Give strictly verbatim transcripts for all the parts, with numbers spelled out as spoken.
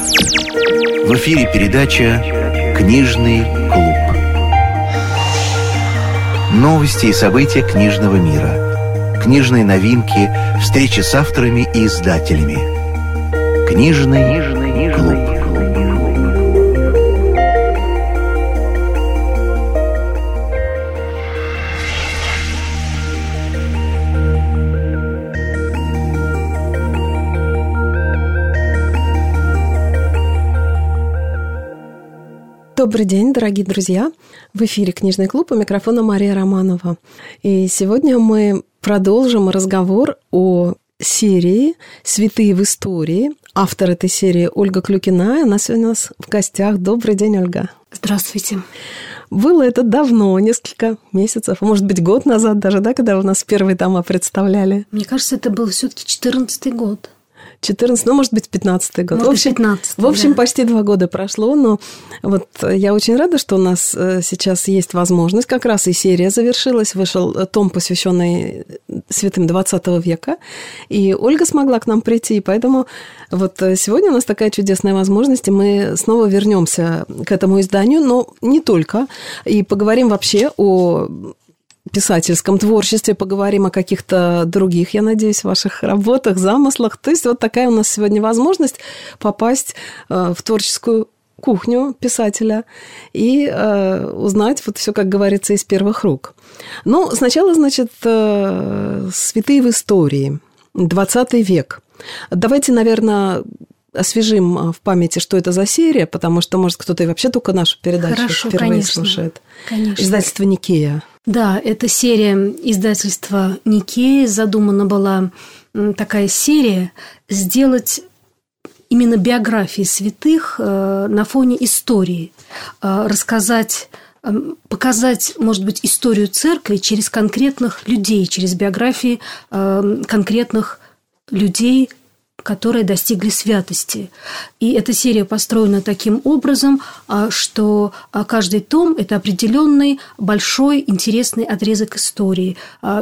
В эфире передача «Книжный клуб». Новости и события книжного мира. Книжные новинки, встречи с авторами и издателями. «Книжный клуб». Добрый день, дорогие друзья! В эфире «Книжный клуб», у микрофона Мария Романова. И сегодня мы продолжим разговор о серии «Святые в истории». Автор этой серии Ольга Клюкина. Она сегодня у нас в гостях. Добрый день, Ольга. Здравствуйте. Было это давно, несколько месяцев, может быть, год назад даже, да, когда вы нас первые тома представляли? Мне кажется, это был все-таки четырнадцатый год. четырнадцатый, ну, может быть, пятнадцатый год. Может, в общем, пятнадцатый, в общем да. почти два года прошло, но вот я очень рада, что у нас сейчас есть возможность. Как раз и серия завершилась, вышел том, посвященный святым двадцатого века, и Ольга смогла к нам прийти, поэтому вот сегодня у нас такая чудесная возможность, и мы снова вернемся к этому изданию, но не только, и поговорим вообще о писательском творчестве, поговорим о каких-то других, я надеюсь, ваших работах, замыслах. То есть вот такая у нас сегодня возможность попасть в творческую кухню писателя и э, узнать вот все, как говорится, из первых рук. Ну, сначала, значит, э, «Святые в истории», двадцатый век. Давайте, наверное, освежим в памяти, что это за серия, потому что, может, кто-то и вообще только нашу передачу Хорошо, впервые конечно, слушает. Конечно. Издательство «Никея». Да, эта серия издательства «Никея». Задумана была такая серия сделать именно биографии святых на фоне истории, рассказать, показать, может быть, историю церкви через конкретных людей, через биографии конкретных людей, которые достигли святости. И эта серия построена таким образом, что каждый том – это определенный большой интересный отрезок истории.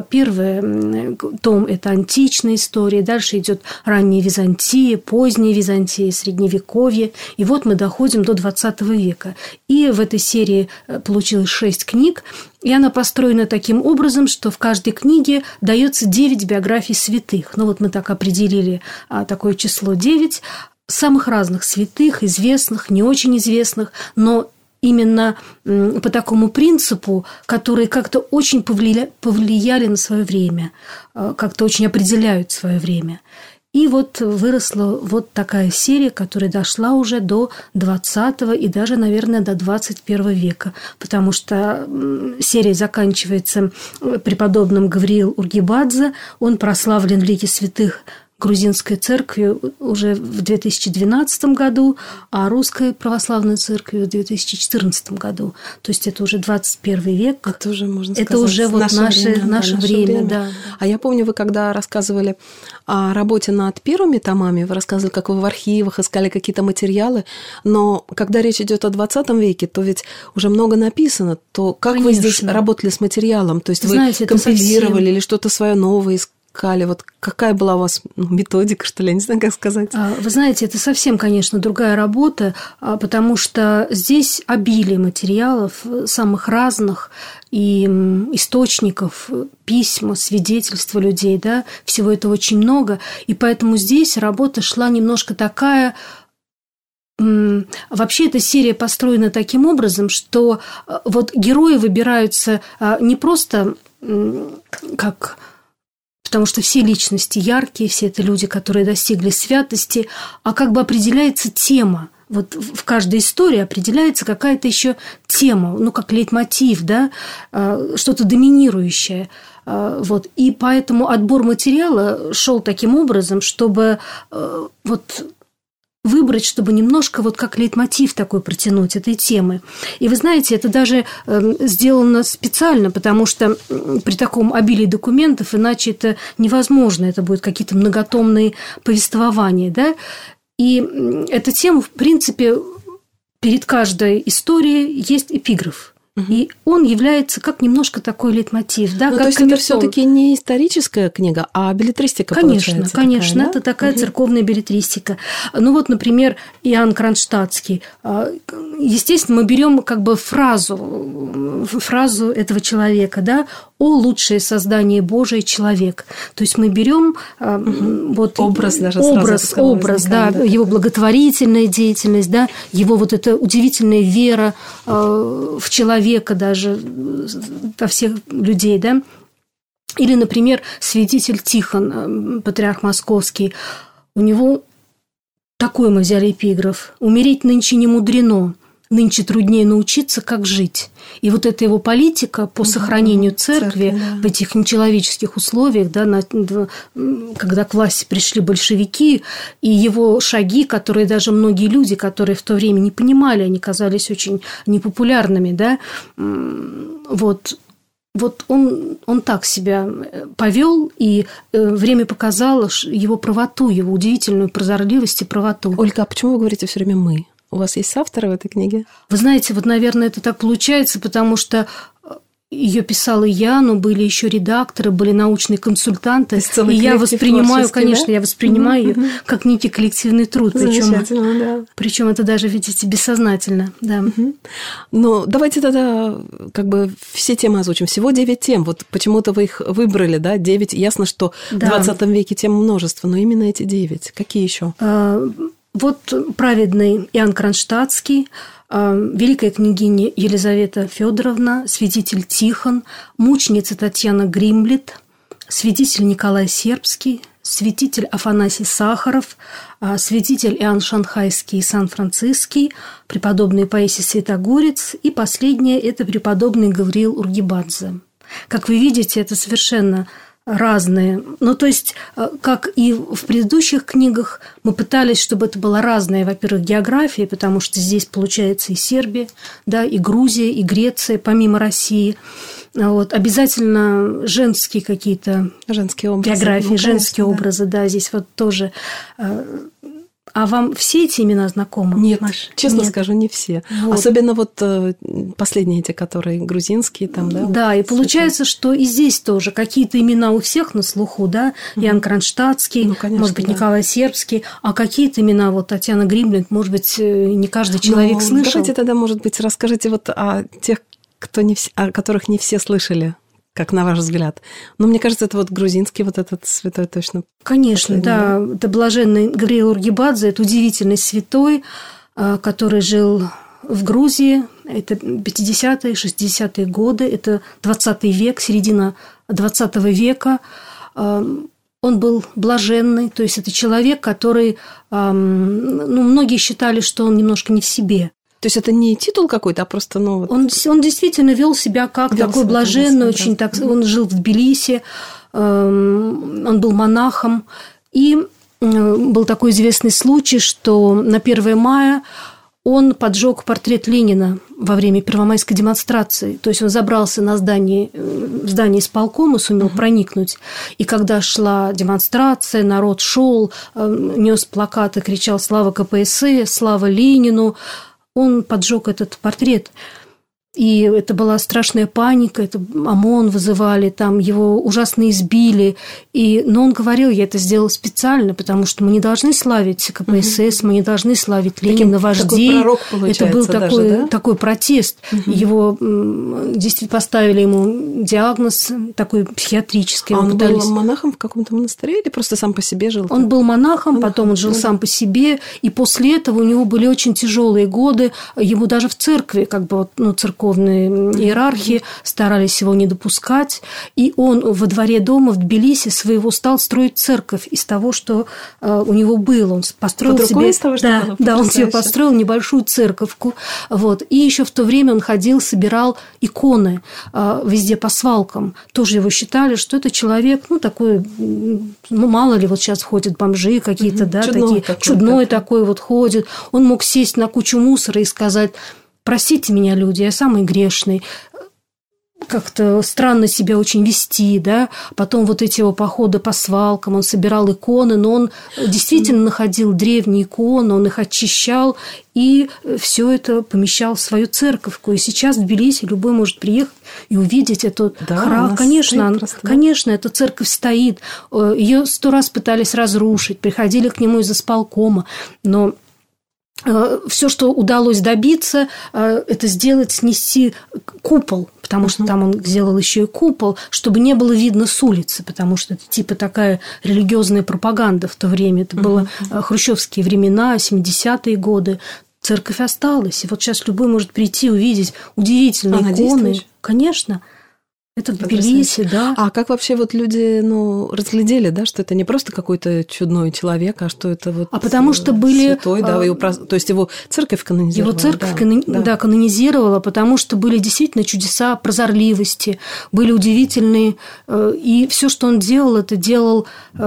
Первый том – это античная история, дальше идет ранняя Византия, поздняя Византия, Средневековье. И вот мы доходим до двадцатого века. И в этой серии получилось шесть книг, и она построена таким образом, что в каждой книге дается девять биографий святых. Ну вот мы так определили такое число девять самых разных святых, известных, не очень известных, но именно по такому принципу, которые как-то очень повлияли, повлияли на свое время, как-то очень определяют свое время. И вот выросла вот такая серия, которая дошла уже до двадцатого и даже, наверное, до двадцать первого века, потому что серия заканчивается преподобным Гавриил Ургибадзе, он прославлен в лике святых грузинской церкви уже в две тысячи двенадцатом году, а русской православной церкви в две тысячи четырнадцатом году. То есть это уже двадцать первый век. Это уже, можно это сказать, уже вот наше, наше время, наше да, наше время. время. Да. А я помню, вы когда рассказывали о работе над первыми томами, вы рассказывали, как вы в архивах искали какие-то материалы, но когда речь идет о двадцатом веке, то ведь уже много написано, то как Конечно. Вы здесь работали с материалом? То есть Знаете, вы компилировали совсем... или что-то свое новое искали? Вот какая была у вас методика, что ли, я не знаю, как сказать. Вы знаете, это совсем, конечно, другая работа, потому что здесь обилие материалов самых разных и источников, письма, свидетельства людей, да, всего этого очень много, и поэтому здесь работа шла немножко такая. Вообще эта серия построена таким образом, что вот герои выбираются не просто как... Потому что все личности яркие, все это люди, которые достигли святости, а как бы определяется тема. Вот в каждой истории определяется какая-то еще тема, ну, как лейтмотив, да, что-то доминирующее. Вот. И поэтому отбор материала шел таким образом, чтобы вот выбрать, чтобы немножко вот как лейтмотив такой протянуть этой темы. И вы знаете, это даже сделано специально, потому что при таком обилии документов иначе это невозможно, это будут какие-то многотомные повествования, да. И эта тема, в принципе, перед каждой историей есть эпиграф. Угу. И он является как немножко такой лейтмотив. Да, ну, как то есть камертон. Это все-таки не историческая книга, а беллетристика, конечно, получается. Конечно, такая, да? это такая угу. церковная беллетристика. Ну вот, например, Иоанн Кронштадтский. Естественно, мы берем как бы фразу, фразу этого человека, да, «О лучшее создание Божие человек». То есть мы берем угу. вот образ, даже образ, образ да, да, его благотворительная деятельность, да, его вот эта удивительная вера в человека даже, во всех людей, да. Или, например, святитель Тихон, патриарх московский, у него такой мы взяли эпиграф: «Умереть нынче не мудрено, нынче труднее научиться, как жить». И вот эта его политика по сохранению церкви, церкви да. в этих нечеловеческих условиях, да, на, когда к власти пришли большевики, и его шаги, которые даже многие люди, которые в то время не понимали, они казались очень непопулярными, да, вот, вот он, он так себя повел, и время показало его правоту, его удивительную прозорливость и правоту. Ольга, а почему вы говорите все время «мы»? У вас есть авторы в этой книге? Вы знаете, вот, наверное, это так получается, потому что ее писала я, но были еще редакторы, были научные консультанты. И я воспринимаю, конечно, да? я воспринимаю ее как некий коллективный труд. Причем, да. причем это даже, видите, бессознательно. Да. Ну, давайте тогда как бы все темы озвучим. Всего девять тем. Вот почему-то вы их выбрали, да, девять. Ясно, что да. в двадцатом веке тем множество, но именно эти девять. Какие еще? Вот праведный Иоанн Кронштадтский, великая княгиня Елизавета Федоровна, святитель Тихон, мученица Татьяна Гримблет, святитель Николай Сербский, святитель Афанасий Сахаров, святитель Иоанн Шанхайский и Сан-Франциский, преподобный Паисий Святогорец, и последнее – это преподобный Гавриил Ургибадзе. Как вы видите, это совершенно разные. Ну, то есть, как и в предыдущих книгах, мы пытались, чтобы это была разная, во-первых, география, потому что здесь получается и Сербия, да, и Грузия, и Греция, помимо России. Вот. Обязательно женские какие-то женские образы, географии, ну, женские конечно, образы, да. да, здесь вот тоже. А вам все эти имена знакомы? Нет, Маш? честно Нет. скажу, не все. Вот. Особенно вот последние эти, которые грузинские там, да? Да, вот, и получается, что и здесь тоже какие-то имена у всех на слуху, да? Mm-hmm. Иоанн Кронштадтский, ну, конечно, может быть, да. Николай Сербский, а какие-то имена, вот Татьяна Гримблет, может быть, не каждый человек ну, слышал. Давайте тогда, может быть, расскажите вот о тех, кто не вс... о которых не все слышали. Как на ваш взгляд? Но мне кажется, это вот грузинский вот этот святой точно. Конечно, да. да. Это блаженный Гавриил Ургибадзе, это удивительный святой, который жил в Грузии. Это пятидесятые, шестидесятые годы, это двадцатый век, середина двадцатого века. Он был блаженный, то есть это человек, который, ну, многие считали, что он немножко не в себе. То есть это не титул какой-то, а просто... Ну, вот... он, он действительно вел себя как вел такой себя, блаженный, очень так, он жил в Тбилиси, он был монахом. И был такой известный случай, что на первое мая он поджег портрет Ленина во время первомайской демонстрации. То есть он забрался на здание, в здание исполкома, сумел uh-huh. проникнуть. И когда шла демонстрация, народ шел, нес плакаты, кричал «Слава ка пэ эс эс», «Слава Ленину», он поджег этот портрет. И это была страшная паника, это ОМОН вызывали, там его ужасно избили. И, но он говорил, я это сделал специально, потому что мы не должны славить ка пэ эс эс, угу. мы не должны славить Ленина, вождей. Это был даже, такой, да? такой протест. Угу. Его действительно поставили ему диагноз такой психиатрический. А он пытались... был монахом в каком-то монастыре или просто сам по себе жил? Он был монахом, монахом, потом он жил да. сам по себе, и после этого у него были очень тяжелые годы. Ему даже в церкви, как бы, ну, церковные иерархии старались его не допускать, и он во дворе дома в Тбилиси своего стал строить церковь из того, что у него было. Он построил себе, того, да, да, он себе построил небольшую церковку, вот. И еще в то время он ходил, собирал иконы везде по свалкам. Тоже его считали, что это человек, ну такой, ну мало ли вот сейчас ходят бомжи какие-то, mm-hmm. да, чудной такие такой, чудной такой. такой вот ходит. Он мог сесть на кучу мусора и сказать: простите меня, люди, я самый грешный. как-то странно себя очень вести, да, потом вот эти его походы по свалкам, он собирал иконы, но он действительно находил древние иконы, он их очищал, и все это помещал в свою церковку. И сейчас в Тбилиси любой может приехать и увидеть эту да, храм. Конечно, просто, конечно, да? Эта церковь стоит. Ее сто раз пытались разрушить, приходили к нему из исполкома, но все, что удалось добиться, это сделать, снести купол, потому что там он сделал еще и купол, чтобы не было видно с улицы, потому что это типа такая религиозная пропаганда в то время. Это было хрущевские времена, семидесятые годы. Церковь осталась. И вот сейчас любой может прийти, увидеть удивительные Она иконы. действует? Конечно. Это Тбилиси, да. А как вообще вот люди, ну, разглядели, да, что это не просто какой-то чудной человек, а что это вот а потому что были... святой, да, его, то есть его церковь канонизировала. Его церковь да, канони... да. Да, канонизировала, потому что были действительно чудеса прозорливости, были удивительные, и все, что он делал, это делал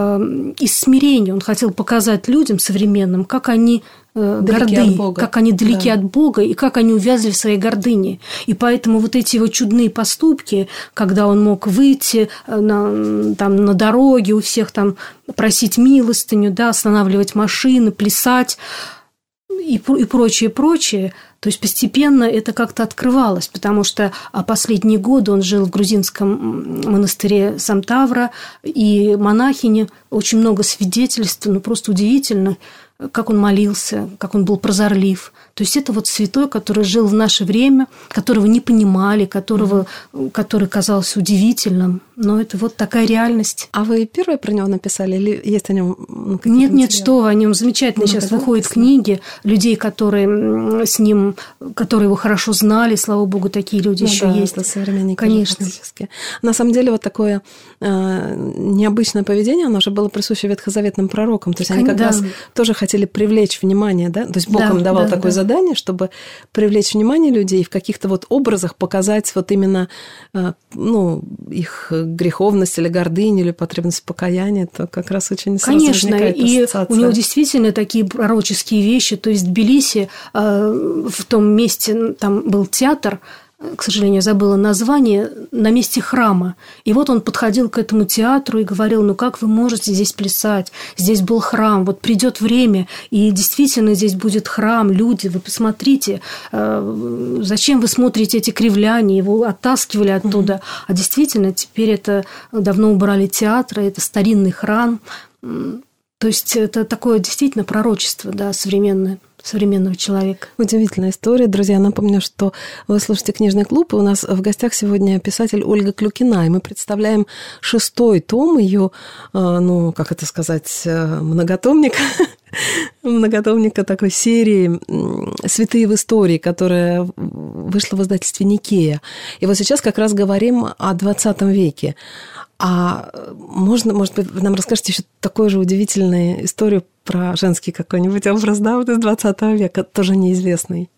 из смирения. Он хотел показать людям современным, как они горды, как они далеки да. от Бога, и как они увязли в своей гордыне. И поэтому вот эти его чудные поступки, когда он мог выйти на, там, на дороге, у всех там просить милостыню, да, останавливать машины, плясать и, и прочее, прочее, то есть постепенно это как-то открывалось, потому что последние годы он жил в грузинском монастыре Самтавра, и монахини, очень много свидетельств, ну просто удивительно, как он молился, как он был прозорлив. То есть это вот святой, который жил в наше время, которого не понимали, которого, mm-hmm. который казался удивительным. Но это вот такая реальность. А вы первые про него написали или есть о нем? Ну, нет, нет, что вы, о нем замечательно. Ну, сейчас выходят написано. Книги людей, которые с ним, которые его хорошо знали, слава богу, такие люди ну, еще да, есть. Это современники. Конечно. На самом деле вот такое э, необычное поведение, оно же было присуще ветхозаветным пророкам. То есть они как да. раз тоже хотели привлечь внимание, да? То есть Бог да, им давал да, такое да. задание, чтобы привлечь внимание людей и в каких-то вот образах показать вот именно э, ну, их греховность или гордыню, или потребность покаяния, то как раз очень сразу Конечно, возникает и ассоциация. У него действительно такие пророческие вещи. То есть в Тбилиси, в том месте, там был театр, к сожалению, забыла название, на месте храма. И вот он подходил к этому театру и говорил, ну как вы можете здесь плясать? Здесь был храм, вот придет время, и действительно здесь будет храм, люди, вы посмотрите, зачем вы смотрите эти кривляния? Его оттаскивали оттуда. Mm-hmm. А действительно, теперь это давно убрали театры, это старинный храм. То есть это такое действительно пророчество, да, современное. современного человека. Удивительная история. Друзья, напомню, что вы слушаете «Книжный клуб», и у нас в гостях сегодня писатель Ольга Клюкина, и мы представляем шестой том ее, ну, как это сказать, многотомника, многотомника такой серии «Святые в истории», которая вышла в издательстве «Никея». И вот сейчас как раз говорим о двадцатом веке. А можно, может быть, вы нам расскажете еще такую же удивительную историю про женский какой-нибудь образ, да, вот из двадцатого века, тоже неизвестный?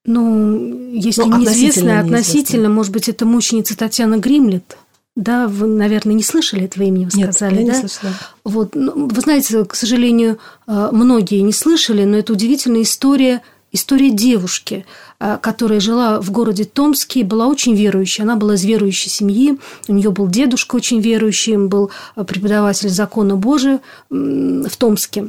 Ну, если ну, неизвестный, относительно, относительно, может быть, это мученица Татьяна Гримлет. Да, вы, наверное, не слышали этого имени, вы сказали, Нет, я да? не слышала. Вот, ну, вы знаете, к сожалению, многие не слышали, но это удивительная история, история девушки, которая жила в городе Томске, была очень верующей. Она была из верующей семьи, у нее был дедушка очень верующий, он был преподаватель закона Божия в Томске.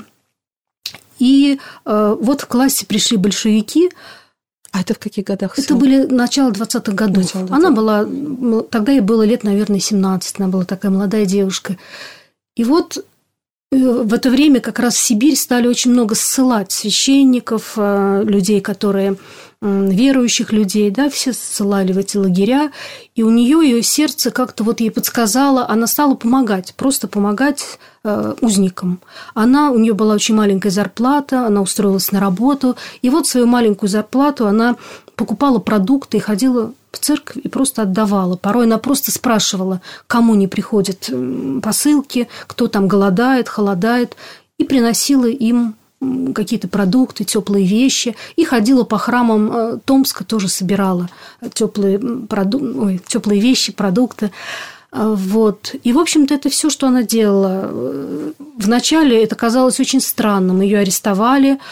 И вот в классе пришли большевики. А это в каких годах? Это всё? Были начало двадцатых годов. Начало она была, тогда ей было лет, наверное, семнадцать, она была такая молодая девушка. И вот в это время как раз в Сибирь стали очень много ссылать священников, людей, которые верующих людей, да, все ссылали в эти лагеря, и у нее ее сердце как-то вот ей подсказало, она стала помогать, просто помогать э, узникам. Она, у нее была очень маленькая зарплата, она устроилась на работу, и вот свою маленькую зарплату она покупала продукты и ходила в церковь и просто отдавала. Порой она просто спрашивала, кому не приходят посылки, кто там голодает, холодает, и приносила им какие-то продукты, теплые вещи, и ходила по храмам Томска, тоже собирала теплые, проду... Ой, теплые вещи, продукты. Вот. И, в общем-то, это все, что она делала. Вначале это казалось очень странным. Ее арестовали,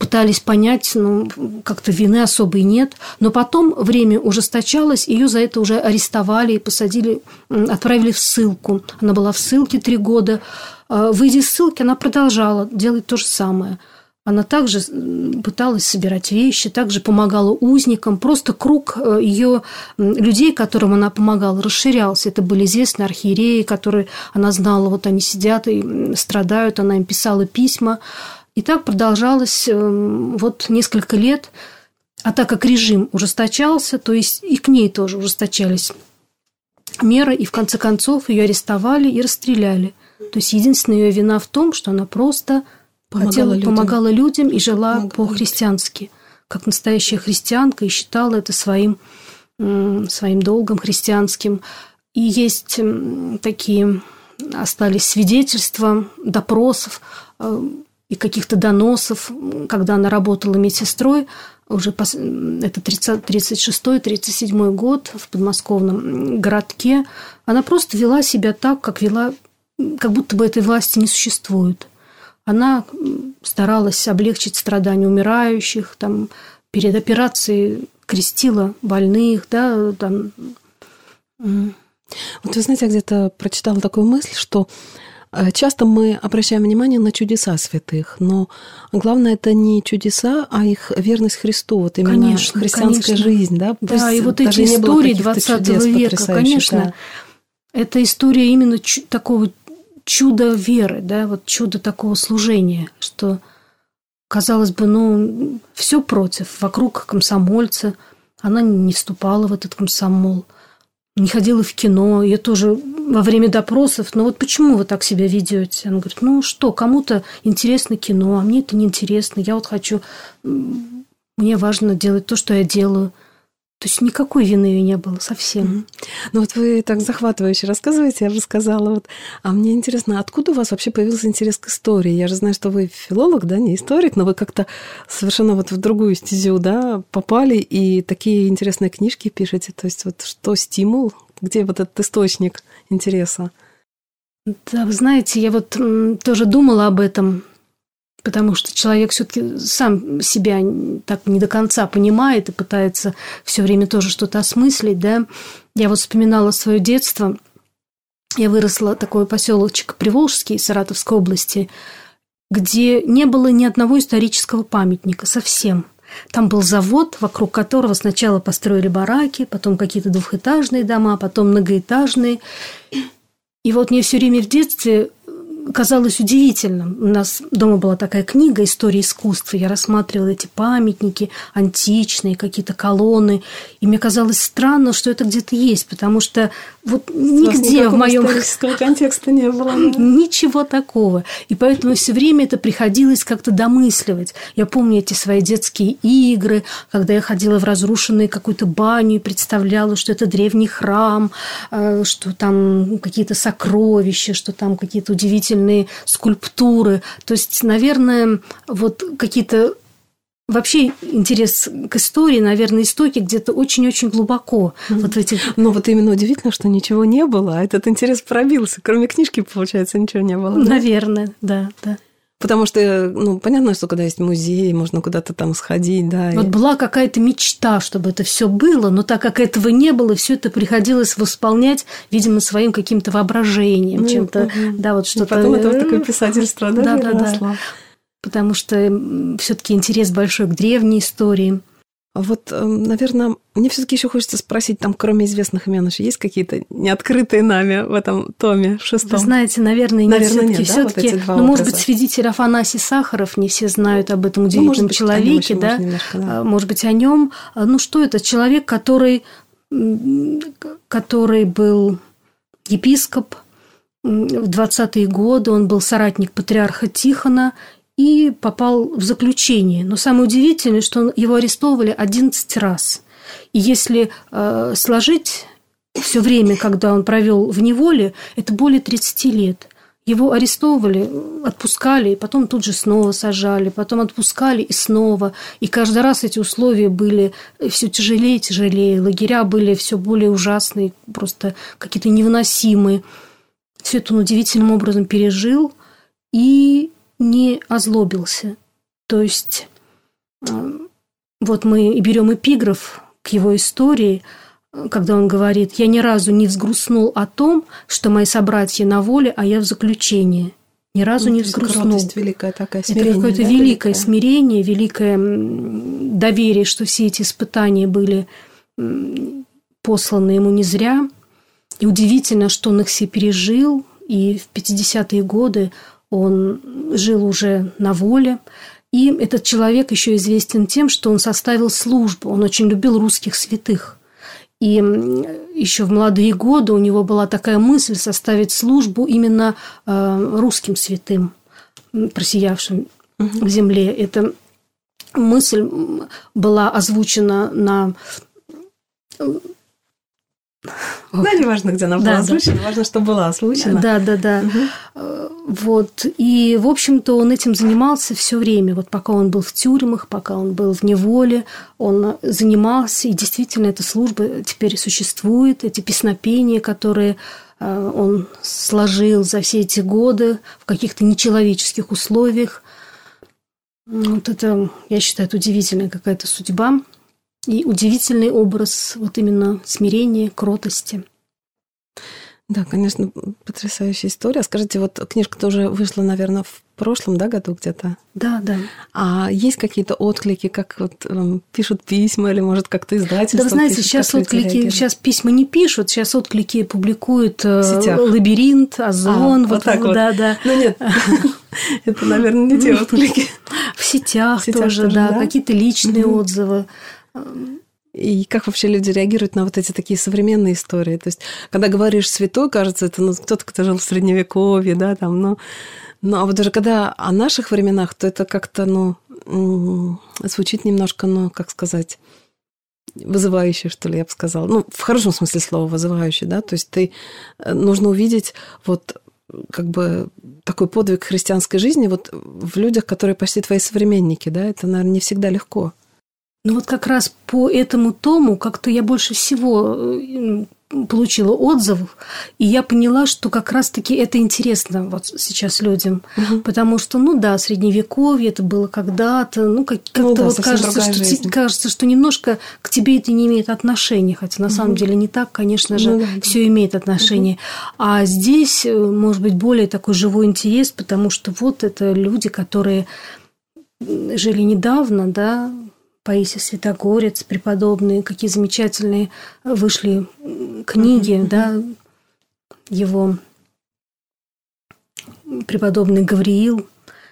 пытались понять, ну, как-то вины особой нет. Но потом время ужесточалось, ее за это уже арестовали и посадили, отправили в ссылку. Она была в ссылке три года. Выйдя из ссылки, она продолжала делать то же самое. Она также пыталась собирать вещи, также помогала узникам. Просто круг ее людей, которым она помогала, расширялся. Это были известные архиереи, которые она знала, вот они сидят и страдают, она им писала письма. И так продолжалось вот несколько лет. А так как режим ужесточался, то есть и к ней тоже ужесточались меры, и в конце концов ее арестовали и расстреляли. То есть единственная ее вина в том, что она просто помогала, хотела, людям. помогала людям и жила помогала по-христиански, как настоящая христианка, и считала это своим, своим долгом христианским. И есть такие, остались свидетельства, допросов и каких-то доносов, когда она работала медсестрой, уже это тридцать шестой тридцать седьмой год в подмосковном городке, она просто вела себя так, как вела, как будто бы этой власти не существует. Она старалась облегчить страдания умирающих, там, перед операцией крестила больных, да, там. Вот вы знаете, я где-то прочитала такую мысль, что часто мы обращаем внимание на чудеса святых, но главное это не чудеса, а их верность Христу, вот именно конечно, христианская конечно. жизнь, да. Да, Пусть и вот эти истории двадцатого века, конечно, да. Это история именно чу- такого чуда веры, да, вот чудо такого служения, что, казалось бы, ну, все против, вокруг комсомольца, она не вступала в этот комсомол, не ходила в кино, ее тоже во время допросов, ну вот почему вы так себя ведете? Она говорит, ну что, кому-то интересно кино, а мне это неинтересно, я вот хочу, мне важно делать то, что я делаю. То есть никакой вины ее не было совсем. Mm-hmm. Ну вот вы так захватывающе рассказываете, я же сказала, вот, а мне интересно, откуда у вас вообще появился интерес к истории? Я же знаю, что вы филолог, да, не историк, но вы как-то совершенно вот в другую стезю, да, попали и такие интересные книжки пишете. То есть вот что стимул, где вот этот источник интереса? Да, вы знаете, я вот тоже думала об этом. Потому что человек все-таки сам себя так не до конца понимает и пытается все время тоже что-то осмыслить, да. Я вот вспоминала свое детство. Я выросла такой поселочек Приволжский Саратовской области, где не было ни одного исторического памятника совсем. Там был завод, вокруг которого сначала построили бараки, потом какие-то двухэтажные дома, потом многоэтажные. И вот мне все время в детстве казалось удивительным. У нас дома была такая книга «История искусства». Я рассматривала эти памятники античные, какие-то колонны. И мне казалось странно, что это где-то есть, потому что вот нигде в моем исторического контекста не было. Ничего такого. И поэтому все время это приходилось как-то домысливать. Я помню эти свои детские игры, когда я ходила в разрушенную какую-то баню и представляла, что это древний храм, что там какие-то сокровища, что там какие-то удивительные скульптуры. То есть, наверное, вот какие-то... Вообще интерес к истории, наверное, истоки где-то очень-очень глубоко. Mm-hmm. Вот в этих... Но вот именно удивительно, что ничего не было, а этот интерес пробился. Кроме книжки, получается, ничего не было. Да? Наверное, да, да. Потому что, ну, понятно, что когда есть музей, можно куда-то там сходить, да. Вот и... была какая-то мечта, чтобы это все было, но так как этого не было, все это приходилось восполнять, видимо, своим каким-то воображением, ну, чем-то, угу. да, вот что-то. И потом это вот такое писательство, да, да, да, да. Потому что все-таки интерес большой к древней истории. Вот, наверное, мне все-таки еще хочется спросить, там, кроме известных имен, еще есть какие-то неоткрытые нами в этом томе шестом? Вы знаете, наверное, наверное нет. нет, Все-таки, да, вот ну, может быть, свидетель Афанасий Сахаров, не все знают об этом удивительном ну, быть, человеке, да? Немножко, да? Может быть, о нем. Ну, что это? Человек, который, который был епископ в двадцатые годы, он был соратник патриарха Тихона, и попал в заключение. Но самое удивительное, что его арестовывали одиннадцать раз. И если э, сложить все время, когда он провел в неволе, это более тридцать лет. Его арестовывали, отпускали, и потом тут же снова сажали, потом отпускали и снова. И каждый раз эти условия были все тяжелее и тяжелее. Лагеря были все более ужасные, просто какие-то невыносимые. Все это он удивительным образом пережил и не озлобился. То есть вот мы и берем эпиграф к его истории, когда он говорит: «Я ни разу не взгрустнул о том, что мои собратья на воле, а я в заключении». Ни разу ну, не взгрустнул. Кротость великая такая, смирение. Это какое-то да, великое великое смирение, великое доверие, что все эти испытания были посланы ему не зря. И удивительно, что он их все пережил. И в пятидесятые годы он жил уже на воле. И этот человек еще известен тем, что он составил службу. Он очень любил русских святых. И еще в молодые годы у него была такая мысль составить службу именно русским святым, просиявшим в земле. Эта мысль была озвучена на... Да, не важно, где она была да, озвучена, да. важно, что была озвучена. Да, да, да. Угу. Вот. И, в общем-то, он этим занимался все время. Вот пока он был в тюрьмах, пока он был в неволе, он занимался. И действительно, эта служба теперь существует. Эти песнопения, которые он сложил за все эти годы в каких-то нечеловеческих условиях. Вот это, я считаю, это удивительная какая-то судьба. И удивительный образ вот именно смирения, кротости. Да, конечно, потрясающая история. Скажите, вот книжка тоже вышла, наверное, в прошлом, да, году где-то? Да, да. А есть какие-то отклики, как вот эм, пишут письма или, может, как-то издательство? Да, вы знаете, пишут, сейчас отклики, сейчас письма не пишут, сейчас отклики публикуют «Лабиринт», «Озон». А, вот так вот. Да, да. Ну нет, это, наверное, не те отклики. В сетях тоже, да, какие-то личные отзывы. И как вообще люди реагируют на вот эти такие современные истории? То есть, когда говоришь «святой», кажется, это ну, кто-то, кто жил в Средневековье, да, там, ну, ну, а вот даже когда о наших временах, то это как-то, ну, звучит немножко, ну, как сказать, вызывающе, что ли, я бы сказала. Ну, в хорошем смысле слова вызывающе, да, то есть ты, нужно увидеть вот как бы такой подвиг христианской жизни вот в людях, которые почти твои современники, да, это, наверное, не всегда легко. Ну вот как раз по этому тому как-то я больше всего получила отзывов, и я поняла, что как раз-таки это интересно вот сейчас людям, угу. потому что, ну да, средневековье это было когда-то, ну как- как-то ну, да, вот кажется что, кажется, что немножко к тебе это не имеет отношения, хотя на угу. самом деле не так, конечно же, ну, да, все да. имеет отношение. Угу. А здесь, может быть, более такой живой интерес, потому что вот это люди, которые жили недавно, да, Паисий Святогорец, преподобные, какие замечательные вышли книги, mm-hmm. да, его преподобный Гавриил.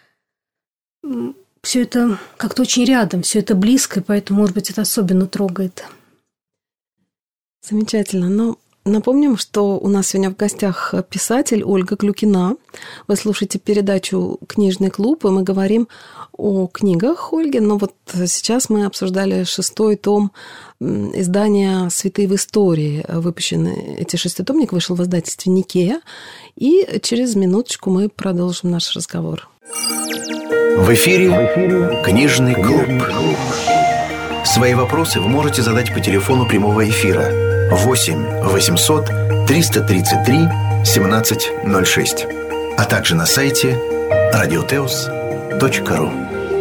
Все это как-то очень рядом, все это близко, и поэтому, может быть, это особенно трогает. Замечательно. Но напомним, что у нас сегодня в гостях писатель Ольга Клюкина. Вы слушаете передачу «Книжный клуб», и мы говорим о книгах Ольги. Но вот сейчас мы обсуждали шестой том издания «Святые в истории». Выпущенный эти шеститомник вышел в издательстве «Никея». И через минуточку мы продолжим наш разговор. В эфире «Книжный клуб». Свои вопросы вы можете задать по телефону прямого эфира восемь восемьсот триста тридцать три семнадцать ноль шесть, а также на сайте радиотеос точка ру.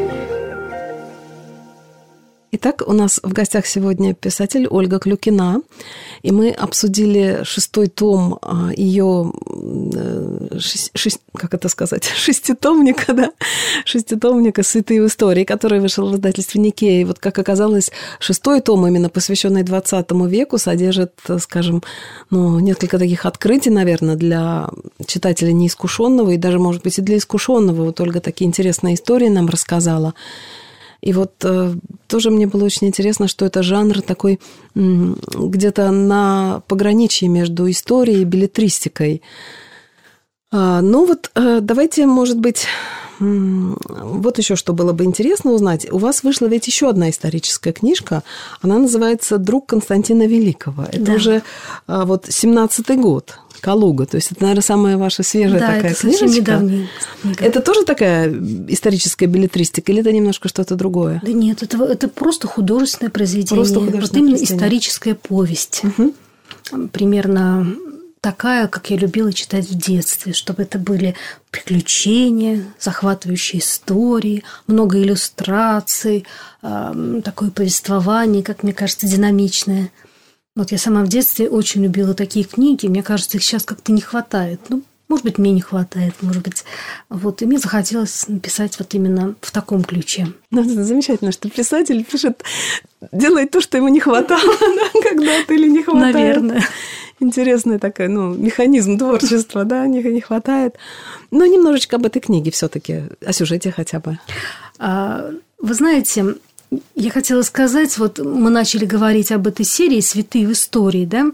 Итак, у нас в гостях сегодня писатель Ольга Клюкина, и мы обсудили шестой том ее, шесть, как это сказать, шеститомника, да, шеститомника «Святые в истории», который вышел в издательстве «Никея». И вот, как оказалось, шестой том, именно посвященный двадцатому веку, содержит, скажем, ну, несколько таких открытий, наверное, для читателя неискушенного и даже, может быть, и для искушенного. Вот Ольга такие интересные истории нам рассказала. И вот э, тоже мне было очень интересно, что это жанр такой м, где-то на пограничье между историей и беллетристикой. А, ну вот э, давайте, может быть, м, вот еще что было бы интересно узнать. У вас вышла ведь еще одна историческая книжка. Она называется «Друг Константина Великого». Это да. уже а, вот семнадцатый год. Калуга. То есть это, наверное, самая ваша свежая да, такая это книжечка. Недавняя. Это тоже такая историческая беллетристика или это немножко что-то другое? Да нет, это, это просто художественное произведение. Просто художественное вот именно произведение. Историческая повесть. Угу. Примерно такая, как я любила читать в детстве, чтобы это были приключения, захватывающие истории, много иллюстраций, такое повествование, как мне кажется, динамичное. Вот я сама в детстве очень любила такие книги, мне кажется, их сейчас как-то не хватает. Ну, может быть, мне не хватает, может быть. Вот, и мне захотелось написать вот именно в таком ключе. Ну, это замечательно, что писатель пишет, делает то, что ему не хватало когда-то или не хватает. Наверное. Интересный такой, ну, механизм творчества, да, не, не хватает. Но немножечко об этой книге все-таки, о сюжете хотя бы. Вы знаете, я хотела сказать, вот мы начали говорить об этой серии «Святые в истории», да,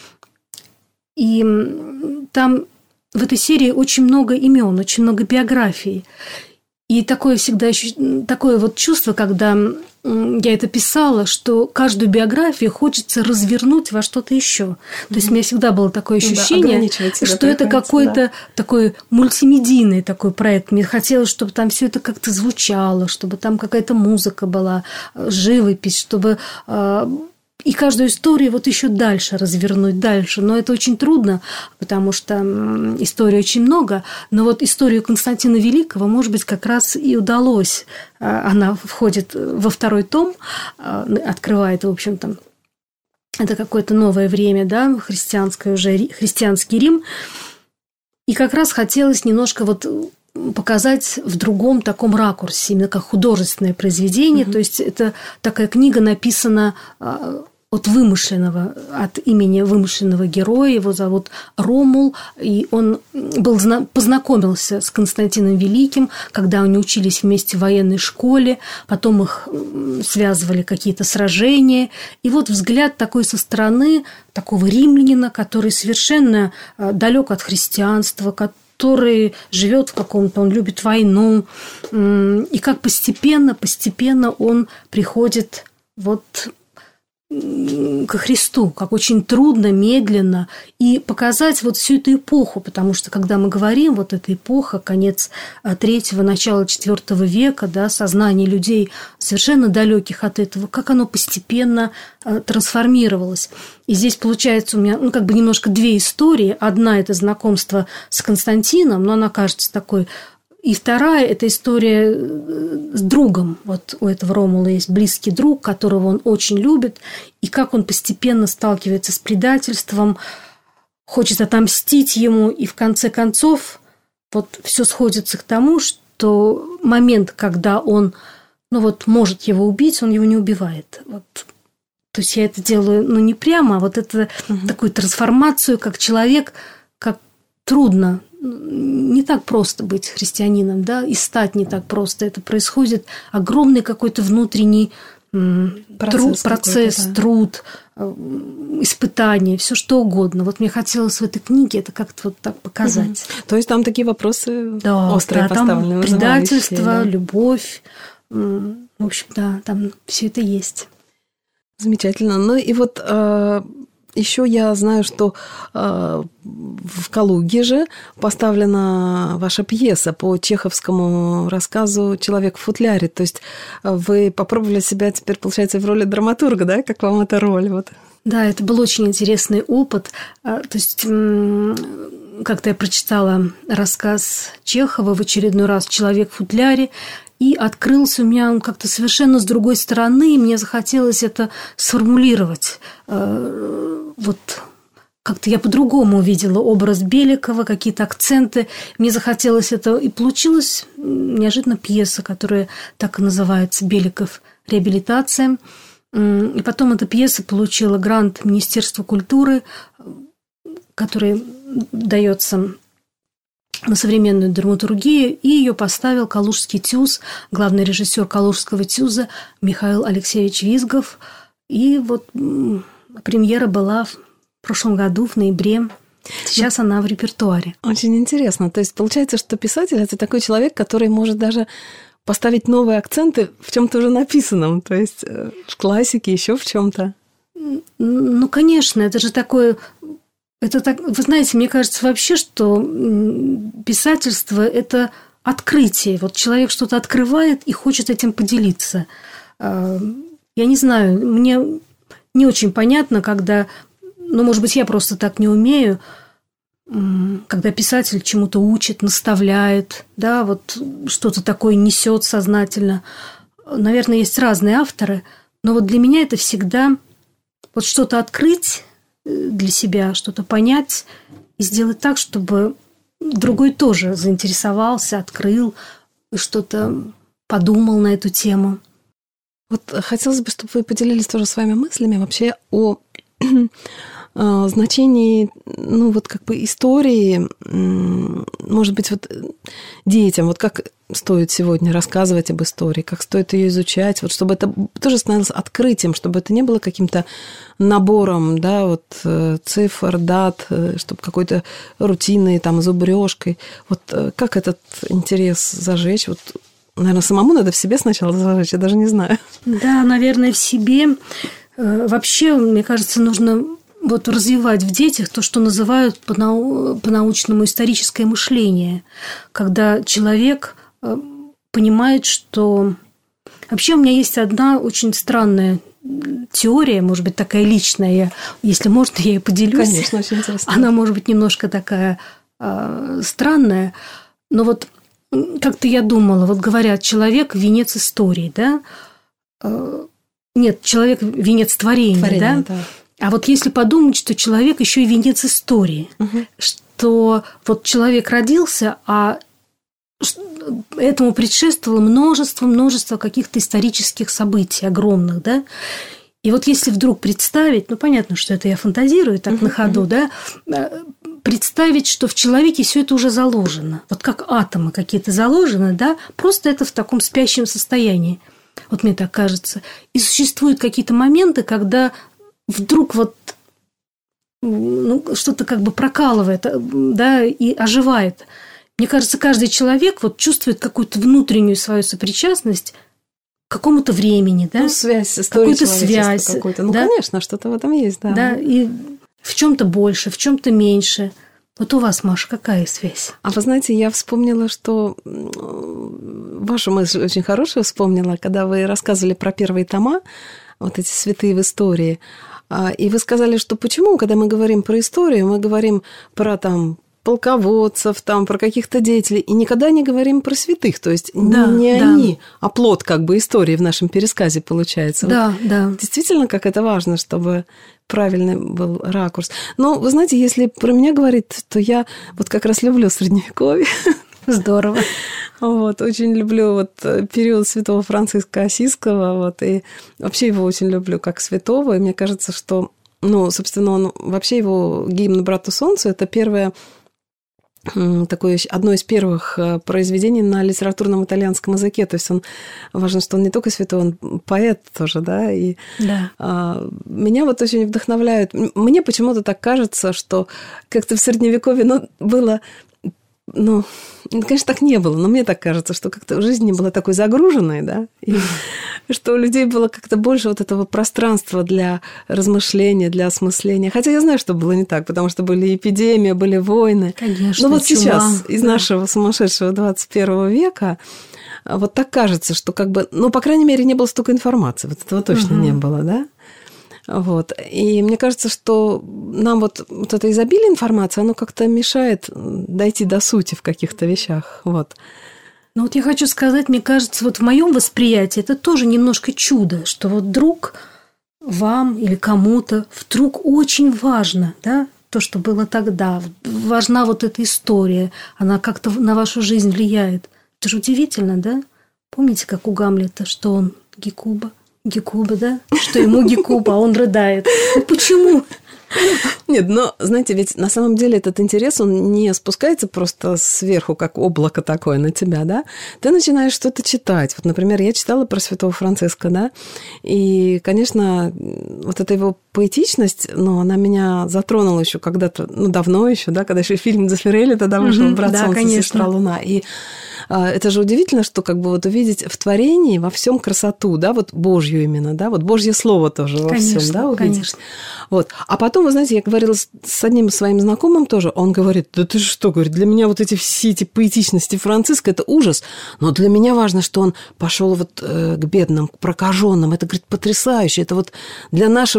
и там в этой серии очень много имен, очень много биографий. И такое всегда такое вот чувство, когда я это писала, что каждую биографию хочется развернуть во что-то еще. Mm-hmm. То есть у меня всегда было такое ощущение, да, что это какой-то да. такой мультимедийный такой проект. Мне хотелось, чтобы там все это как-то звучало, чтобы там какая-то музыка была, живопись, чтобы и каждую историю вот еще дальше развернуть, дальше. Но это очень трудно, потому что историй очень много. Но вот историю Константина Великого, может быть, как раз и удалось. Она входит во второй том, открывает, в общем-то, это какое-то новое время, да, христианское уже, христианский Рим. И как раз хотелось немножко вот показать в другом таком ракурсе, именно как художественное произведение. Mm-hmm. То есть это такая книга написана от вымышленного, от имени вымышленного героя. Его зовут Ромул, и он был, познакомился с Константином Великим, когда они учились вместе в военной школе, потом их связывали какие-то сражения. И вот взгляд такой со стороны такого римлянина, который совершенно далек от христианства, который живет в каком-то, он любит войну, и как постепенно, постепенно он приходит вот ко Христу, как очень трудно, медленно, и показать вот всю эту эпоху, потому что, когда мы говорим, вот эта эпоха, конец третьего, начало четвертого века, да, сознание людей совершенно далеких от этого, как оно постепенно трансформировалось. И здесь получается у меня, ну, как бы немножко две истории. Одна – это знакомство с Константином, но она кажется такой. И вторая – это история с другом. Вот у этого Ромула есть близкий друг, которого он очень любит, и как он постепенно сталкивается с предательством, хочет отомстить ему, и в конце концов вот все сходится к тому, что момент, когда он, ну вот, может его убить, он его не убивает. Вот. То есть я это делаю, ну, не прямо, а вот это угу. такую трансформацию, как человек, как трудно. Не так просто быть христианином, да, и стать не так просто. Это происходит огромный какой-то внутренний процесс, труд, процесс да. труд, испытание, все что угодно. Вот мне хотелось в этой книге это как-то вот так показать. Угу. То есть там такие вопросы да, острые да, поставлены. Там предательство, да. любовь. В общем, да, там все это есть. Замечательно. Ну и вот еще я знаю, что э, в Калуге же поставлена ваша пьеса по чеховскому рассказу «Человек в футляре». То есть вы попробовали себя теперь, получается, в роли драматурга, да? Как вам эта роль? Вот. Да, это был очень интересный опыт. То есть как-то я прочитала рассказ Чехова в очередной раз «Человек в футляре», и открылся у меня он как-то совершенно с другой стороны, и мне захотелось это сформулировать. Вот как-то я по-другому увидела образ Беликова, какие-то акценты. Мне захотелось это, и получилась неожиданно пьеса, которая так и называется «Беликов. Реабилитация». И потом эта пьеса получила грант Министерства культуры, который дается на современную драматургию, и ее поставил Калужский ТЮЗ, главный режиссер Калужского ТЮЗа Михаил Алексеевич Визгов. И вот премьера была в прошлом году, в ноябре. Сейчас она в репертуаре. Очень интересно. То есть получается, что писатель – это такой человек, который может даже поставить новые акценты в чем-то уже написанном, то есть в классике, еще в чем-то. Ну, конечно, это же такое... Это так, вы знаете, мне кажется вообще, что писательство – это открытие. Вот человек что-то открывает и хочет этим поделиться. Я не знаю, мне не очень понятно, когда, ну, может быть, я просто так не умею, когда писатель чему-то учит, наставляет, да, вот что-то такое несет сознательно. Наверное, есть разные авторы, но вот для меня это всегда вот что-то открыть для себя, что-то понять и сделать так, чтобы другой тоже заинтересовался, открыл, что-то подумал на эту тему. Вот хотелось бы, чтобы вы поделились тоже своими мыслями вообще о значении, ну, вот как бы истории, может быть, вот детям, вот как стоит сегодня рассказывать об истории, как стоит ее изучать, вот чтобы это тоже становилось открытием, чтобы это не было каким-то набором, да, вот цифр, дат, чтобы какой-то рутиной, там, зубрежкой. Вот как этот интерес зажечь? Вот, наверное, самому надо в себе сначала зажечь, я даже не знаю. Да, наверное, в себе. Вообще, мне кажется, нужно вот развивать в детях то, что называют по-научному историческое мышление, когда человек понимает, что... Вообще у меня есть одна очень странная теория, может быть, такая личная, если можно, я ей поделюсь. Конечно, очень интересно. Она, может быть, немножко такая э, странная, но вот как-то я думала, вот говорят, человек – венец истории, да? Э, нет, человек – венец творения, Творение, да? да. А вот если подумать, что человек еще и венец истории, угу. что вот человек родился, а этому предшествовало множество-множество каких-то исторических событий огромных, да? И вот если вдруг представить, ну, понятно, что это я фантазирую так uh-huh, на ходу, uh-huh. да, представить, что в человеке все это уже заложено, вот как атомы какие-то заложены, да, просто это в таком спящем состоянии, вот мне так кажется. И существуют какие-то моменты, когда вдруг вот ну, что-то как бы прокалывает, да, и оживает. Мне кажется, каждый человек вот чувствует какую-то внутреннюю свою сопричастность к какому-то времени, да? Ну, связь с историей, какую-то связь. Какую-то. Ну, да? конечно, что-то в этом есть, да. Да, и в чем-то больше, в чем-то меньше. Вот у вас, Маша, какая связь? А вы знаете, я вспомнила, что вашу мысль очень хорошую вспомнила, когда вы рассказывали про первые тома, вот эти святые в истории. И вы сказали, что почему, когда мы говорим про историю, мы говорим про там полководцев, там, про каких-то деятелей, и никогда не говорим про святых. То есть да, не да. они, а плод как бы истории в нашем пересказе получается. Да, вот да. Действительно, как это важно, чтобы правильный был ракурс. Но, вы знаете, если про меня говорить, то я вот как раз люблю Средневековье. Здорово. Вот, очень люблю вот период святого Франциска Осиского, вот, и вообще его очень люблю как святого, и мне кажется, что, ну, собственно, он, вообще его гимн «Брату Солнцу» – это первое такое одно из первых произведений на литературном итальянском языке. То есть он важно, что он не только святой, он поэт тоже, да. И да. а, меня вот очень вдохновляет. Мне почему-то так кажется, что как-то в Средневековье ну, было. Ну, конечно, так не было, но мне так кажется, что как-то жизнь не была такой загруженной, да, и что у людей было как-то больше вот этого пространства для размышления, для осмысления. Хотя я знаю, что было не так, потому что были эпидемии, были войны. Конечно, но вот чума. Сейчас из да. нашего сумасшедшего двадцать первого века вот так кажется, что как бы, ну, по крайней мере, не было столько информации, вот этого точно угу. не было, да. Вот. И мне кажется, что нам вот, вот это изобилие информации, оно как-то мешает дойти до сути в каких-то вещах. Вот. Ну вот я хочу сказать, мне кажется, вот в моем восприятии это тоже немножко чудо, что вот вдруг вам или кому-то вдруг очень важно, да, то, что было тогда, важна вот эта история, она как-то на вашу жизнь влияет. Это же удивительно, да? Помните, как у Гамлета, что он Гекуба? Гекуба, да? Что ему Гекуба, а он рыдает. Ну, почему? Нет, но, знаете, ведь на самом деле этот интерес, он не спускается просто сверху, как облако такое на тебя, да? Ты начинаешь что-то читать. Вот, например, я читала про святого Франциска, да? И, конечно, вот эта его поэтичность, ну, она меня затронула еще когда-то, ну, давно еще, да? Когда еще фильм Дзефирелли тогда вышел, «Брат да, солнца, конечно. сестра луна». И это же удивительно, что как бы вот увидеть в творении во всем красоту, да, вот Божью именно, да, вот Божье слово тоже во конечно, всем, да, увидеть. Конечно. Вот. А потом, вы знаете, я говорила с одним своим знакомым тоже, он говорит, да ты что, говорит, для меня вот эти все эти поэтичности Франциска, это ужас, но для меня важно, что он пошел вот к бедным, к прокаженным, это, говорит, потрясающе, это вот для нашего двадцатого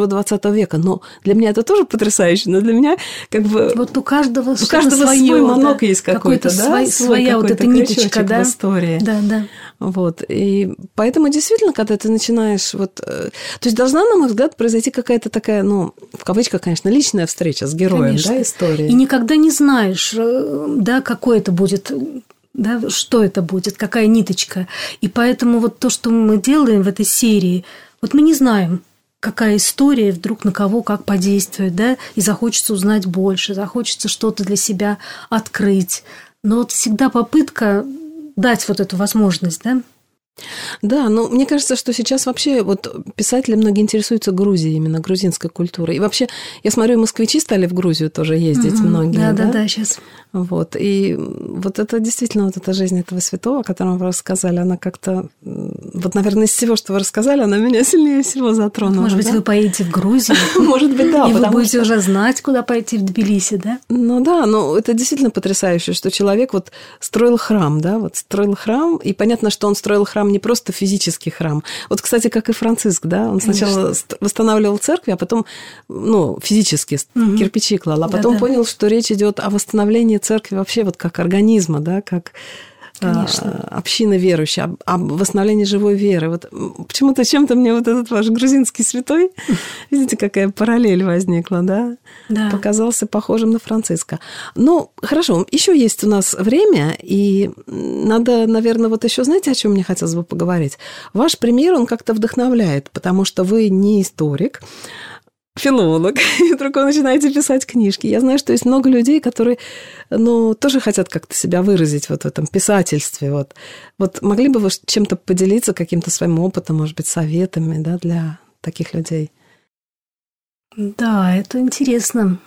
двадцатого века. Но для меня это тоже потрясающе, но для меня как бы... Вот у каждого, у каждого свое, свой манок да? есть какой-то, какой-то да? Свой, своя вот эта ниточка, да? в истории. Да, да. Вот. И поэтому действительно, когда ты начинаешь... Вот, то есть должна, на мой взгляд, произойти какая-то такая, ну, в кавычках, конечно, личная встреча с героем, конечно. Да, истории. И никогда не знаешь, да, какой это будет... Да, что это будет, какая ниточка. И поэтому вот то, что мы делаем в этой серии, вот мы не знаем, какая история вдруг на кого как подействует, да, и захочется узнать больше, захочется что-то для себя открыть. Но вот всегда попытка дать вот эту возможность, да. Да, но мне кажется, что сейчас вообще вот писатели многие интересуются Грузией, именно грузинской культурой. И вообще, я смотрю, москвичи стали в Грузию тоже ездить угу, многие. Да, да, да, да, сейчас. Вот. И вот это действительно вот эта жизнь этого святого, о котором вы рассказали, она как-то... Вот, наверное, из всего, что вы рассказали, она меня сильнее всего затронула. Может быть, да? Вы поедете в Грузию? Может быть, да. И вы будете уже знать, куда пойти в Тбилиси, да? Ну да, но это действительно потрясающе, что человек вот строил храм, да, вот строил храм, и понятно, что он строил храм не просто физический храм. Вот, кстати, как и Франциск, да, он сначала Конечно. восстанавливал церкви, а потом, ну, физически угу. кирпичи клал, а потом да, да. понял, что речь идет о восстановлении церкви вообще вот как организма, да, как Конечно. общины верующей, об, об восстановлении живой веры. Вот почему-то чем-то мне вот этот ваш грузинский святой, видите, какая параллель возникла, да, да. показался похожим на Франциска. Ну, хорошо, еще есть у нас время, и надо, наверное, вот еще, знаете, о чем мне хотелось бы поговорить? Ваш пример, он как-то вдохновляет, потому что вы не историк, филолог, и вдруг вы начинаете писать книжки. Я знаю, что есть много людей, которые, ну, тоже хотят как-то себя выразить вот в этом писательстве. Вот, вот могли бы вы чем-то поделиться, каким-то своим опытом, может быть, советами, да, для таких людей? Да, это интересно.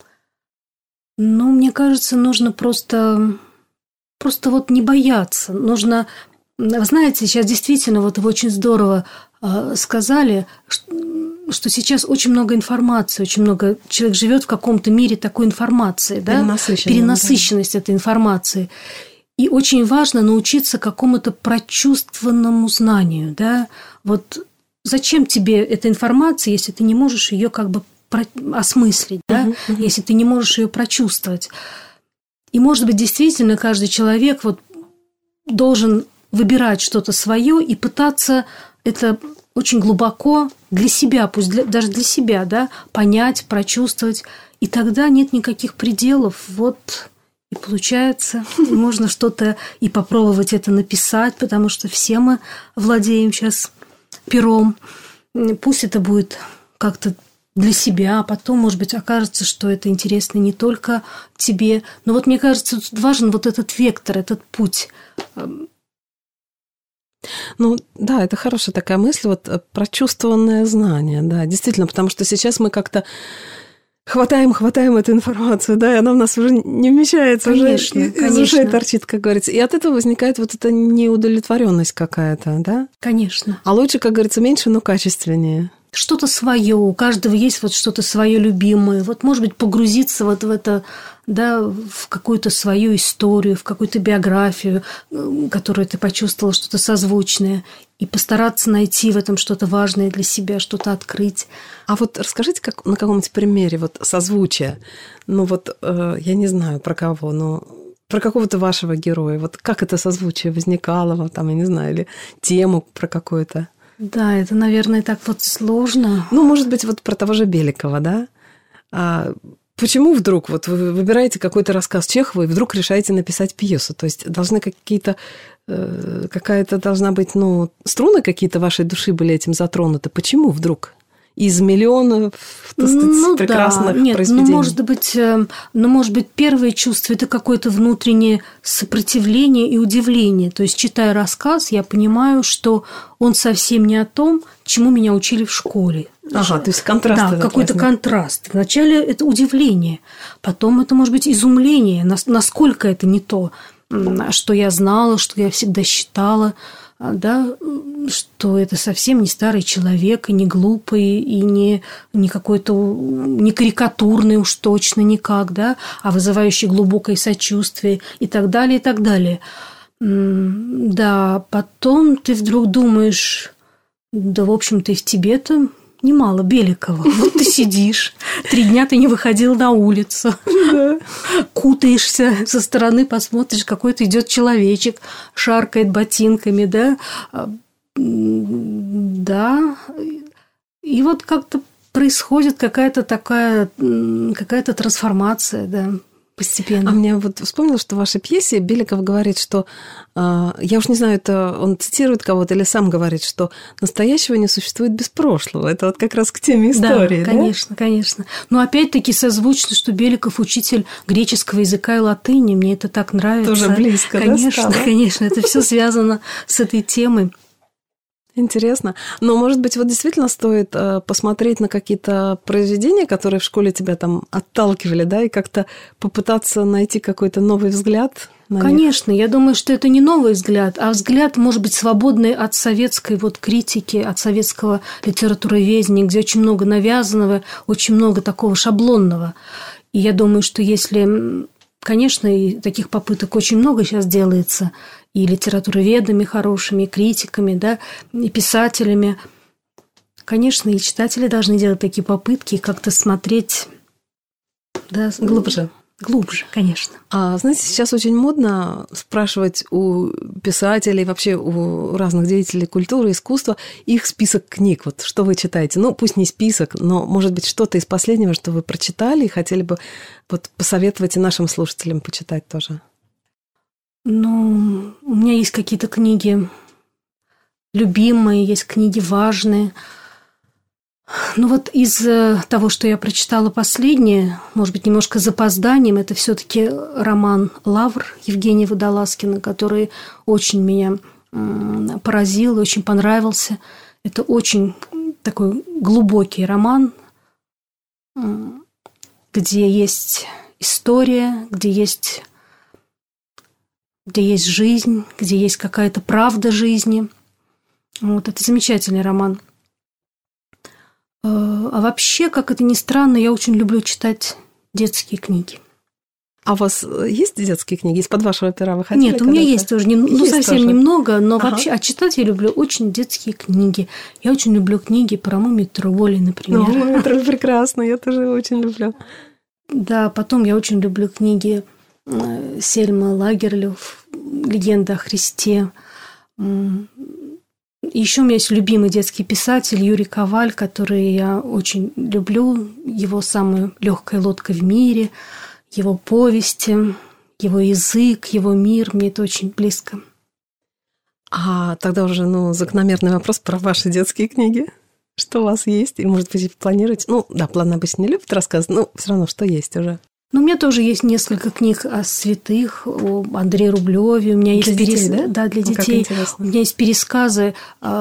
Ну, мне кажется, нужно просто, просто вот не бояться. Нужно, вы знаете, сейчас действительно, вот вы очень здорово сказали, что что сейчас очень много информации, очень много... Человек живет в каком-то мире такой информации, да? Перенасыщенность да. этой информации. И очень важно научиться какому-то прочувствованному знанию, да? Вот зачем тебе эта информация, если ты не можешь ее как бы осмыслить, да? Uh-huh, uh-huh. Если ты не можешь ее прочувствовать. И, может быть, действительно каждый человек вот должен выбирать что-то свое и пытаться это очень глубоко для себя, пусть для, даже для себя, да, понять, прочувствовать. И тогда нет никаких пределов. Вот и получается, можно что-то и попробовать это написать, потому что все мы владеем сейчас пером. Пусть это будет как-то для себя, а потом, может быть, окажется, что это интересно не только тебе. Но вот мне кажется, тут важен вот этот вектор, этот путь. Ну, да, это хорошая такая мысль, вот прочувствованное знание, да, действительно, потому что сейчас мы как-то хватаем, хватаем эту информацию, да, и она у нас уже не вмещается, конечно, уже из ушей торчит, как говорится. И от этого возникает вот эта неудовлетворенность какая-то, да? Конечно. А лучше, как говорится, меньше, но качественнее. Что-то свое, у каждого есть вот что-то свое любимое. Вот, может быть, погрузиться вот в это, да, в какую-то свою историю, в какую-то биографию, которую ты почувствовала, что-то созвучное, и постараться найти в этом что-то важное для себя, что-то открыть. А вот расскажите как, на каком-нибудь примере вот созвучия. Ну вот, э, я не знаю про кого, но про какого-то вашего героя. Вот как это созвучие возникало, вот, там, я не знаю, или тему про какую-то. Да, это, наверное, так вот сложно. Ну, может быть, вот про того же Беликова, да? А почему вдруг вот вы выбираете какой-то рассказ Чехова и вдруг решаете написать пьесу? То есть должны какие-то, какая-то должна быть, ну, струны какие-то вашей души были этим затронуты. Почему вдруг? Из миллионов, так сказать, ну, прекрасных да. Нет, произведений. Ну, может быть, ну, может быть, первое чувство – это какое-то внутреннее сопротивление и удивление. То есть, читая рассказ, я понимаю, что он совсем не о том, чему меня учили в школе. Ага, то есть контраст. Да, какой-то возник. контраст. Вначале это удивление, потом это, может быть, изумление, насколько это не то, что я знала, что я всегда считала, да, что это совсем не старый человек, и не глупый, и не, не какой-то, не карикатурный уж точно никак, да, а вызывающий глубокое сочувствие и так далее, и так далее. Да, потом ты вдруг думаешь, да, в общем-то, и в тебе-то немало Беликова. Вот ты сидишь, три дня ты не выходил на улицу, кутаешься, со стороны посмотришь, какой-то идет человечек, шаркает ботинками, да, да, и вот как-то происходит какая-то такая, какая-то трансформация, да, постепенно. А мне вот вспомнилось, что в вашей пьесе Беликов говорит, что, я уж не знаю, это он цитирует кого-то или сам говорит, что настоящего не существует без прошлого. Это вот как раз к теме истории, да? Конечно, да? конечно. Но опять-таки созвучно, что Беликов учитель греческого языка и латыни. Мне это так нравится. Тоже близко, конечно, да, стало? Конечно, это все связано с этой темой. Интересно. Но, может быть, вот действительно стоит э, посмотреть на какие-то произведения, которые в школе тебя там отталкивали, да, и как-то попытаться найти какой-то новый взгляд на Конечно, них. Я думаю, что это не новый взгляд, а взгляд, может быть, свободный от советской вот критики, от советского литературоведения, где очень много навязанного, очень много такого шаблонного. И я думаю, что если... Конечно, и таких попыток очень много сейчас делается, и литературоведами хорошими, и критиками, да, и писателями. Конечно, и читатели должны делать такие попытки и как-то смотреть, да, глубже. Глубже, конечно. А знаете, сейчас очень модно спрашивать у писателей, вообще у разных деятелей культуры, искусства, их список книг. Вот что вы читаете? Ну, пусть не список, но, может быть, что-то из последнего, что вы прочитали, и хотели бы вот посоветовать и нашим слушателям почитать тоже. Ну, у меня есть какие-то книги любимые, есть книги важные. Ну вот из того, что я прочитала последнее, может быть, немножко с запозданием, это все-таки роман «Лавр» Евгения Водолазкина, который очень меня поразил, очень понравился. Это очень такой глубокий роман, где есть история, где есть, где есть жизнь, где есть какая-то правда жизни. Вот это замечательный роман. А вообще, как это ни странно, я очень люблю читать детские книги. А у вас есть детские книги? Из-под вашего пера вы хотели? Нет, у меня есть тоже, нем... есть ну, совсем тоже. немного, но ага. вообще, а читать я люблю очень детские книги. Я очень люблю книги про Мумию Тролли, например. Ну, Мумия Тролли прекрасно, я тоже очень люблю. Да, потом я очень люблю книги Сельмы Лагерлёв, «Легенда о Христе». Еще у меня есть любимый детский писатель Юрий Коваль, который я очень люблю. Его «Самая легкая лодка в мире», его повести, его язык, его мир. Мне это очень близко. А тогда уже ну, закономерный вопрос про ваши детские книги. Что у вас есть? И, может быть, планируете? Ну, да, планы обычно не любят рассказывать, но все равно что есть уже. Ну, у меня тоже есть несколько книг о святых, о Андрея Рублеве. У меня есть для перес... детей, да? Да, для ну, детей. У меня есть пересказы.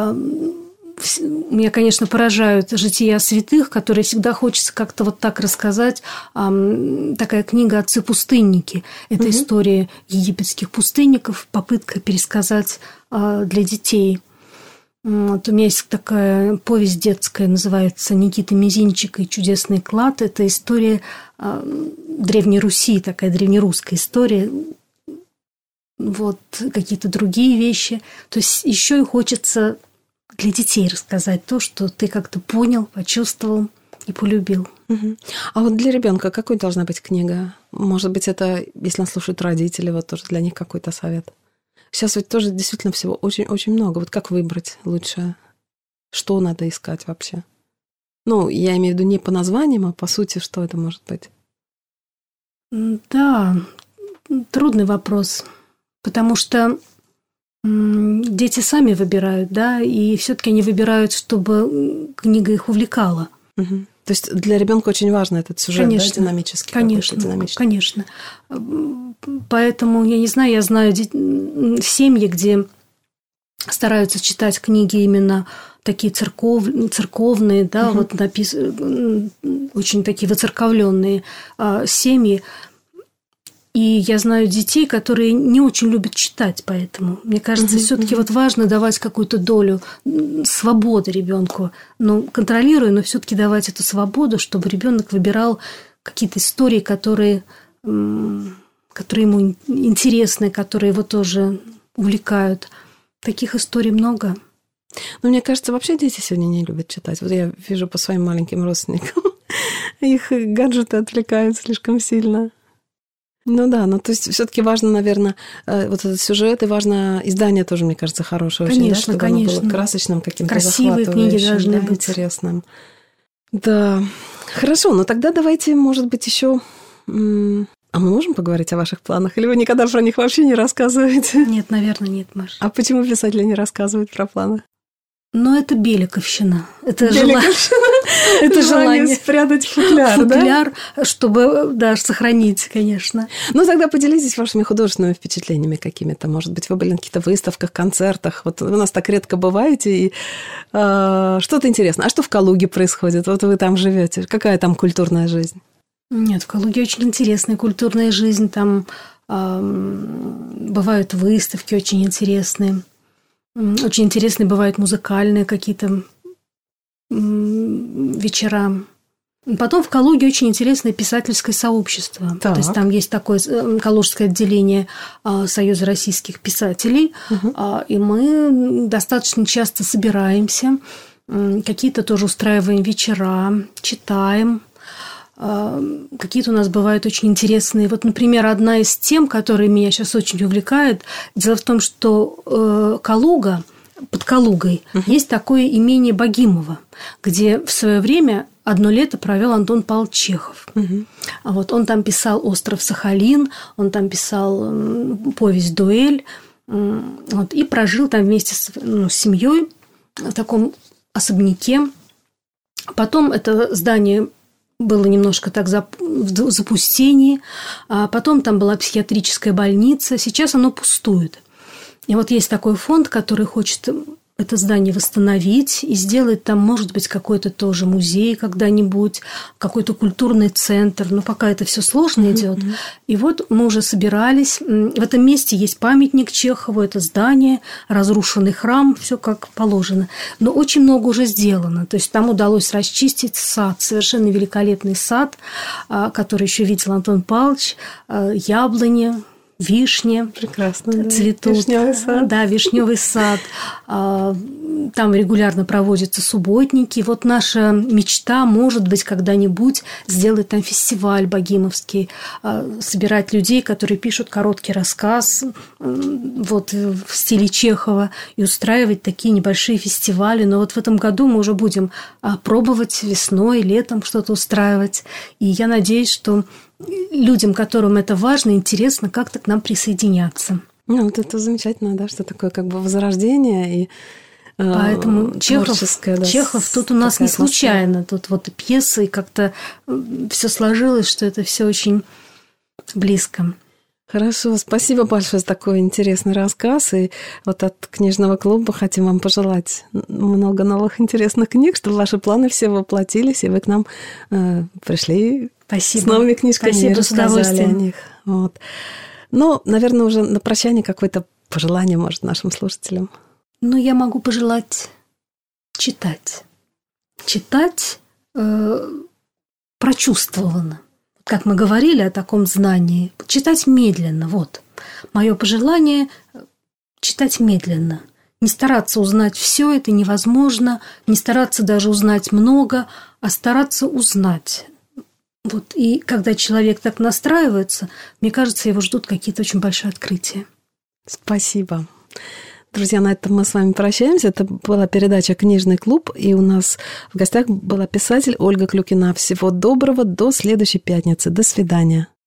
Меня, конечно, поражают жития святых, которые всегда хочется как-то вот так рассказать. Такая книга «Отцы-пустынники». Это угу. история египетских пустынников, попытка пересказать для детей. Вот у меня есть такая повесть детская, называется «Никита Мизинчик и чудесный клад». Это история Древней Руси, такая древнерусская история. Вот какие-то другие вещи. То есть еще и хочется для детей рассказать то, что ты как-то понял, почувствовал и полюбил. Угу. А вот для ребенка какой должна быть книга? Может быть, это, если нас слушают родители, вот тоже для них какой-то совет. Сейчас ведь тоже действительно всего очень-очень много. Вот как выбрать лучше? Что надо искать вообще? Ну, я имею в виду не по названиям, а по сути, что это может быть? Да, трудный вопрос. Потому что дети сами выбирают, да, и все-таки они выбирают, чтобы книга их увлекала. Угу. То есть для ребенка очень важен этот сюжет, конечно, да, динамический. Конечно, динамический. конечно. Поэтому, я не знаю, я знаю семьи, где стараются читать книги именно такие церков, церковные, да, угу. вот напис... очень такие выцерковленные семьи. И я знаю детей, которые не очень любят читать, поэтому мне кажется, uh-huh, все-таки uh-huh. вот важно давать какую-то долю свободы ребенку, ну контролируя, но все-таки давать эту свободу, чтобы ребенок выбирал какие-то истории, которые, которые ему интересны, которые его тоже увлекают. Таких историй много. Но мне кажется, вообще дети сегодня не любят читать. Вот я вижу по своим маленьким родственникам, их гаджеты отвлекают слишком сильно. Ну да, ну то есть все-таки важно, наверное, вот этот сюжет, и важно издание тоже, мне кажется, хорошее. Конечно, очень, да, чтобы конечно. Оно было красочным, каким-то красивые книги должны да, быть. Интересным. Да, хорошо, но тогда давайте, может быть, еще... А мы можем поговорить о ваших планах? Или вы никогда про них вообще не рассказываете? Нет, наверное, нет, Маша. А почему писатели не рассказывают про планы? Но это беликовщина. Это Беликовщина. Это желание спрятать футляр, да? Футляр, чтобы, да, сохранить, конечно. Ну, тогда поделитесь вашими художественными впечатлениями какими-то. Может быть, вы были на каких-то выставках, концертах. Вот вы у нас так редко бываете, и э, что-то интересно. А что в Калуге происходит? Вот вы там живете. Какая там культурная жизнь? Нет, в Калуге очень интересная культурная жизнь. Там э, бывают выставки очень интересные. Очень интересные бывают музыкальные какие-то вечера. Потом в Калуге очень интересное писательское сообщество. Так. То есть там есть такое калужское отделение Союза российских писателей, угу. И мы достаточно часто собираемся, какие-то тоже устраиваем вечера, читаем. Какие-то у нас бывают очень интересные. Вот, например, одна из тем, которая меня сейчас очень увлекает, дело в том, что Калуга, под Калугой, uh-huh. есть такое имение Богимово, где в свое время одно лето провел Антон Павлович Чехов. Uh-huh. Вот, он там писал «Остров Сахалин», он там писал повесть «Дуэль», вот, и прожил там вместе с, ну, с семьей в таком особняке. Потом это здание было немножко так в запустении, а потом там была психиатрическая больница, сейчас оно пустует. И вот есть такой фонд, который хочет это здание восстановить и сделать там, может быть, какой-то тоже музей когда-нибудь, какой-то культурный центр, но пока это все сложно mm-hmm. идет. И вот мы уже собирались. В этом месте есть памятник Чехову, это здание, разрушенный храм, все как положено. Но очень много уже сделано. То есть там удалось расчистить сад, совершенно великолепный сад, который еще видел Антон Павлович, яблони, вишни прекрасно цветут. Вишневый сад. Да, вишневый сад. Там регулярно проводятся субботники. Вот наша мечта, может быть, когда-нибудь сделать там фестиваль богимовский, собирать людей, которые пишут короткий рассказ вот, в стиле Чехова, и устраивать такие небольшие фестивали. Но вот в этом году мы уже будем пробовать весной, летом что-то устраивать. И я надеюсь, что людям, которым это важно, интересно, как-то к нам присоединяться. Ну, вот это замечательно, да, что такое как бы возрождение и э, Поэтому Чехов, да, Чехов тут у нас не случайно. Тут вот и пьесы, и как-то все сложилось, что это все очень близко. Хорошо, спасибо большое за такой интересный рассказ. И вот от книжного клуба хотим вам пожелать много новых интересных книг, чтобы ваши планы все воплотились, и вы к нам э, пришли Спасибо. С новыми книжками. Спасибо, и рассказали о них. Вот. Ну, наверное, уже на прощание какое-то пожелание, может, нашим слушателям. Ну, я могу пожелать читать. Читать э, прочувствованно. Как мы говорили о таком знании. Читать медленно. Вот. Мое пожелание – читать медленно. Не стараться узнать все, это невозможно. Не стараться даже узнать много, а стараться узнать. Вот. И когда человек так настраивается, мне кажется, его ждут какие-то очень большие открытия. Спасибо. Друзья, на этом мы с вами прощаемся. Это была передача «Книжный клуб», и у нас в гостях была писатель Ольга Клюкина. Всего доброго, до следующей пятницы. До свидания.